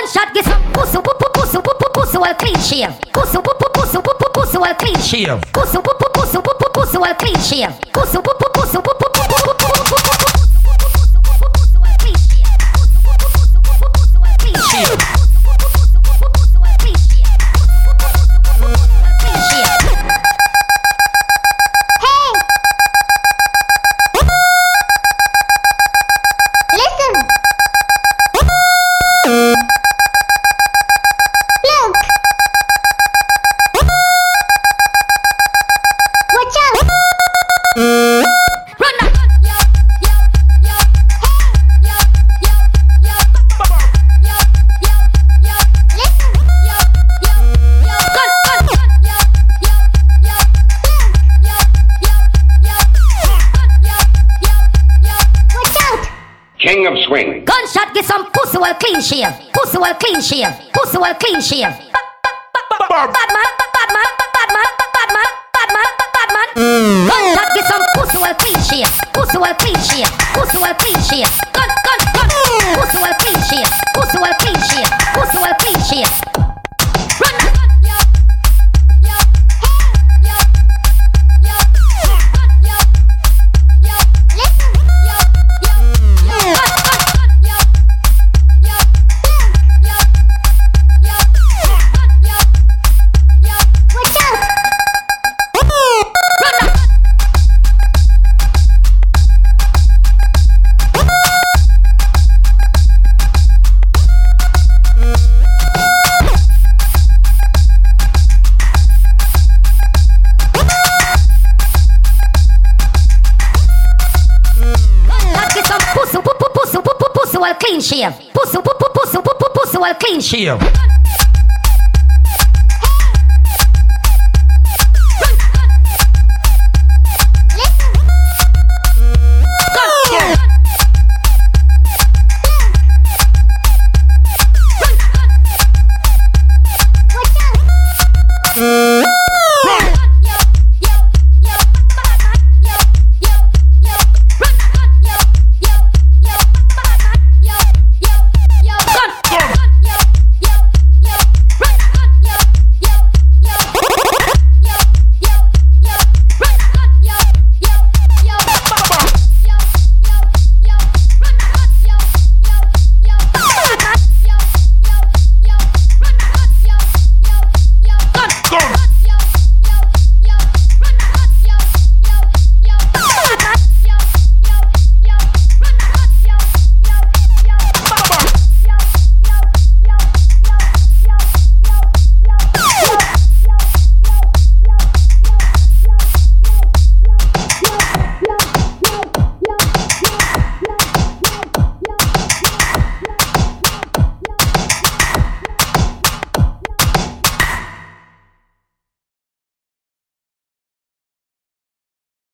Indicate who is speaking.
Speaker 1: Gunshot get some pussy, pussy, pussy, well clean shave. Pussy, pussy, pussy, well clean shave. Pussy, pussy, pussy, well clean shave. Pussy, pussy,
Speaker 2: King of swing.
Speaker 1: Gunshot get some pussy well clean shave. Pussy well clean shave. Pussy well clean shave. Bad man, bad man, bad man, bad man, bad man, bad man. Gunshot get some pussy well clean shave. Pussy well clean shave. Pussy well clean shave. Gun. Pussy well clean shave. Pussy well clean shave. Pussy well clean shave. Run. Pussy well clean shave. Pussy well clean shave.